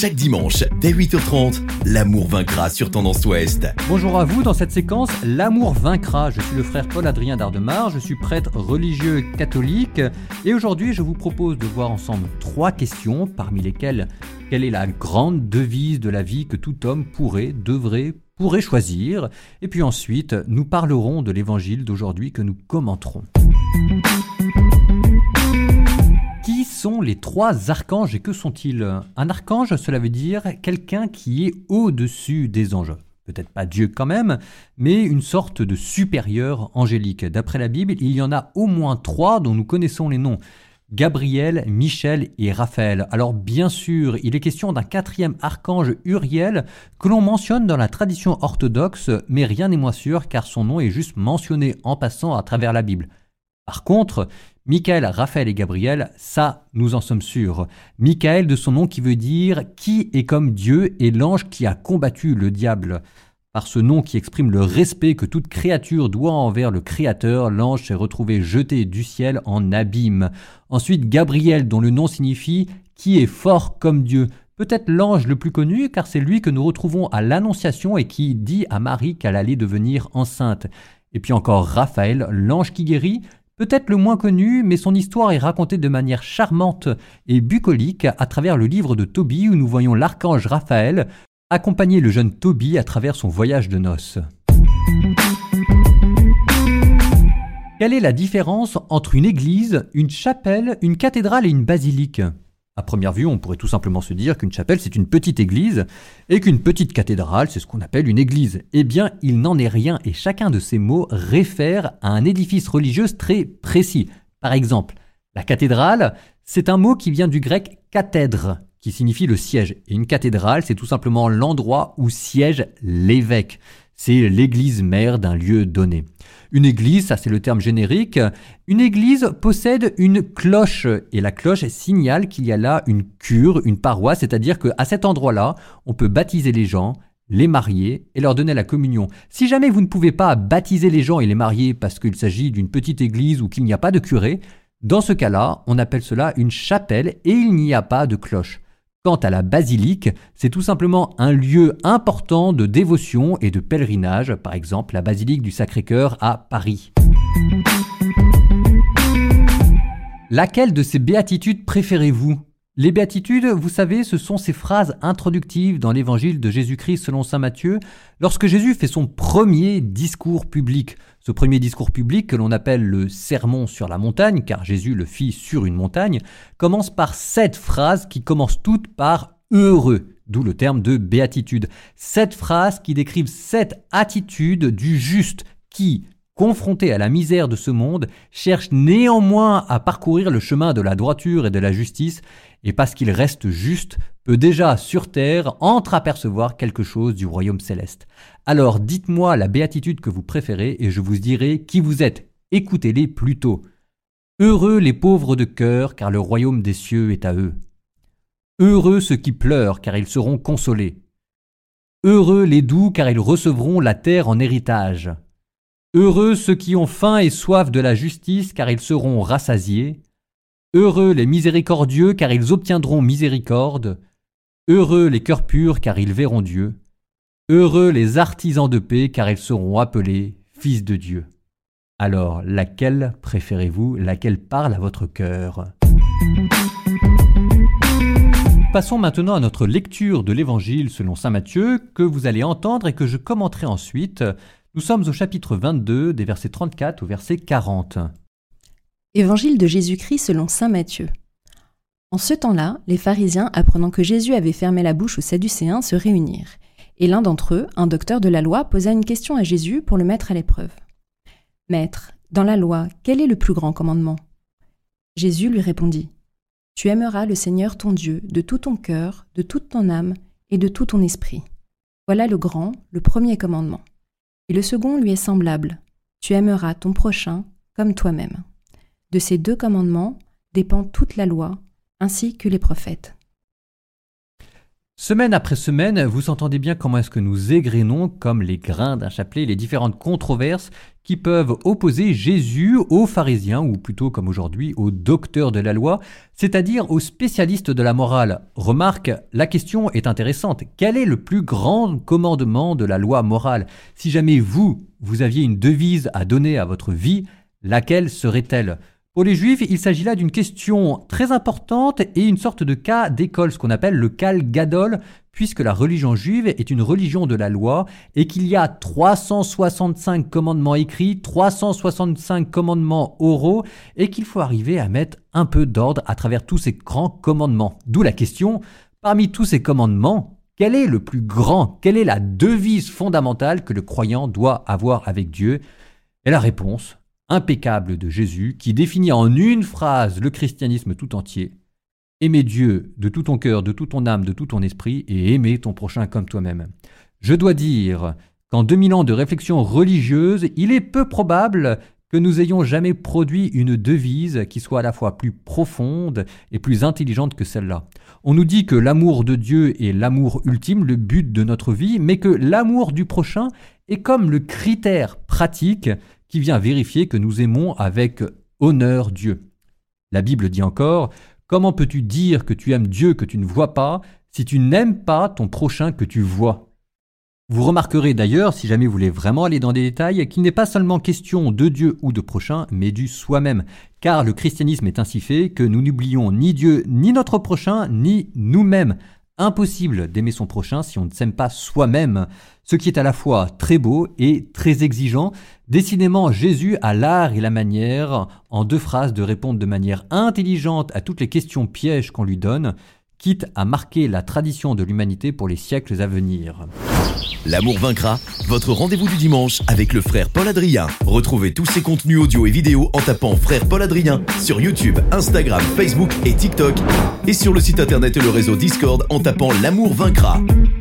Chaque dimanche, dès 8h30, l'amour vaincra sur Tendance Ouest. Bonjour à vous, dans cette séquence, l'amour vaincra. Je suis le frère Paul-Adrien d'Ardemar, je suis prêtre religieux catholique et aujourd'hui je vous propose de voir ensemble 3 questions, parmi lesquelles quelle est la grande devise de la vie que tout homme pourrait choisir. Et puis ensuite, nous parlerons de l'évangile d'aujourd'hui que nous commenterons. Qui sont les 3 archanges et que sont-ils ? Un archange, cela veut dire quelqu'un qui est au-dessus des anges. Peut-être pas Dieu quand même, mais une sorte de supérieur angélique. D'après la Bible, il y en a au moins 3 dont nous connaissons les noms. Gabriel, Michel et Raphaël. Alors bien sûr, il est question d'un 4e archange Uriel que l'on mentionne dans la tradition orthodoxe, mais rien n'est moins sûr car son nom est juste mentionné en passant à travers la Bible. Par contre, Michael, Raphaël et Gabriel, ça, nous en sommes sûrs. Michael de son nom qui veut dire « qui est comme Dieu » et l'ange qui a combattu le diable. Par ce nom qui exprime le respect que toute créature doit envers le Créateur, l'ange s'est retrouvé jeté du ciel en abîme. Ensuite, Gabriel, dont le nom signifie « qui est fort comme Dieu ». Peut-être l'ange le plus connu, car c'est lui que nous retrouvons à l'Annonciation et qui dit à Marie qu'elle allait devenir enceinte. Et puis encore Raphaël, l'ange qui guérit. Peut-être le moins connu, mais son histoire est racontée de manière charmante et bucolique à travers le livre de Tobie où nous voyons l'archange Raphaël accompagner le jeune Tobie à travers son voyage de noces. Quelle est la différence entre une église, une chapelle, une cathédrale et une basilique ? À première vue, on pourrait tout simplement se dire qu'une chapelle, c'est une petite église et qu'une petite cathédrale, c'est ce qu'on appelle une église. Eh bien, il n'en est rien et chacun de ces mots réfère à un édifice religieux très précis. Par exemple, la cathédrale, c'est un mot qui vient du grec « cathèdre », qui signifie le siège. Et une cathédrale, c'est tout simplement l'endroit où siège l'évêque. C'est l'église mère d'un lieu donné. Une église, ça c'est le terme générique, une église possède une cloche et la cloche signale qu'il y a là une cure, une paroisse, c'est-à-dire qu'à cet endroit-là, on peut baptiser les gens, les marier et leur donner la communion. Si jamais vous ne pouvez pas baptiser les gens et les marier parce qu'il s'agit d'une petite église ou qu'il n'y a pas de curé, dans ce cas-là, on appelle cela une chapelle et il n'y a pas de cloche. Quant à la basilique, c'est tout simplement un lieu important de dévotion et de pèlerinage, par exemple la basilique du Sacré-Cœur à Paris. Laquelle de ces béatitudes préférez-vous ? Les béatitudes, vous savez, ce sont ces phrases introductives dans l'évangile de Jésus-Christ selon saint Matthieu, lorsque Jésus fait son premier discours public. Ce premier discours public, que l'on appelle le sermon sur la montagne, car Jésus le fit sur une montagne, commence par 7 phrases qui commencent toutes par « heureux », d'où le terme de béatitude. 7 phrases qui décrivent 7 attitudes du juste qui, confronté à la misère de ce monde, cherche néanmoins à parcourir le chemin de la droiture et de la justice, et parce qu'il reste juste, peut déjà sur terre entreapercevoir quelque chose du royaume céleste. Alors dites-moi la béatitude que vous préférez et je vous dirai qui vous êtes. Écoutez-les plutôt. Heureux les pauvres de cœur, car le royaume des cieux est à eux. Heureux ceux qui pleurent, car ils seront consolés. Heureux les doux, car ils recevront la terre en héritage. Heureux ceux qui ont faim et soif de la justice, car ils seront rassasiés. Heureux les miséricordieux, car ils obtiendront miséricorde. Heureux les cœurs purs, car ils verront Dieu. Heureux les artisans de paix, car ils seront appelés fils de Dieu. Alors, laquelle préférez-vous ? Laquelle parle à votre cœur ? Passons maintenant à notre lecture de l'Évangile selon saint Matthieu, que vous allez entendre et que je commenterai ensuite. Nous sommes au chapitre 22, des versets 34 au verset 40. Évangile de Jésus-Christ selon saint Matthieu. En ce temps-là, les pharisiens, apprenant que Jésus avait fermé la bouche aux Sadducéens, se réunirent. Et l'un d'entre eux, un docteur de la loi, posa une question à Jésus pour le mettre à l'épreuve. « Maître, dans la loi, quel est le plus grand commandement ?» Jésus lui répondit. « Tu aimeras le Seigneur ton Dieu de tout ton cœur, de toute ton âme et de tout ton esprit. Voilà le grand, le premier commandement. Et le second lui est semblable. Tu aimeras ton prochain comme toi-même. De ces 2 commandements dépend toute la loi, ainsi que les prophètes. » Semaine après semaine, vous entendez bien comment est-ce que nous égrénons, comme les grains d'un chapelet, les différentes controverses qui peuvent opposer Jésus aux pharisiens, ou plutôt comme aujourd'hui aux docteurs de la loi, c'est-à-dire aux spécialistes de la morale. Remarque, la question est intéressante. Quel est le plus grand commandement de la loi morale? Si jamais vous aviez une devise à donner à votre vie, laquelle serait-elle? Pour les Juifs, il s'agit là d'une question très importante et une sorte de cas d'école, ce qu'on appelle le Kal Gadol, puisque la religion juive est une religion de la loi et qu'il y a 365 commandements écrits, 365 commandements oraux et qu'il faut arriver à mettre un peu d'ordre à travers tous ces grands commandements. D'où la question, parmi tous ces commandements, quel est le plus grand? Quelle est la devise fondamentale que le croyant doit avoir avec Dieu? Et la réponse impeccable de Jésus, qui définit en une phrase le christianisme tout entier: aimer Dieu de tout ton cœur, de toute ton âme, de tout ton esprit, et aimer ton prochain comme toi-même. Je dois dire qu'en 2000 ans de réflexion religieuse, il est peu probable que nous ayons jamais produit une devise qui soit à la fois plus profonde et plus intelligente que celle-là. On nous dit que l'amour de Dieu est l'amour ultime, le but de notre vie, mais que l'amour du prochain est comme le critère pratique qui vient vérifier que nous aimons avec honneur Dieu. La Bible dit encore: comment peux-tu dire que tu aimes Dieu que tu ne vois pas si tu n'aimes pas ton prochain que tu vois? Vous remarquerez d'ailleurs, si jamais vous voulez vraiment aller dans des détails, qu'il n'est pas seulement question de Dieu ou de prochain, mais du soi-même. Car le christianisme est ainsi fait que nous n'oublions ni Dieu, ni notre prochain, ni nous-mêmes. Impossible d'aimer son prochain si on ne s'aime pas soi-même, ce qui est à la fois très beau et très exigeant. Décidément, Jésus a l'art et la manière, en 2 phrases, de répondre de manière intelligente à toutes les questions pièges qu'on lui donne, quitte à marquer la tradition de l'humanité pour les siècles à venir. L'amour vaincra, votre rendez-vous du dimanche avec le frère Paul Adrien. Retrouvez tous ses contenus audio et vidéo en tapant frère Paul Adrien sur YouTube, Instagram, Facebook et TikTok, et sur le site internet et le réseau Discord en tapant l'amour vaincra.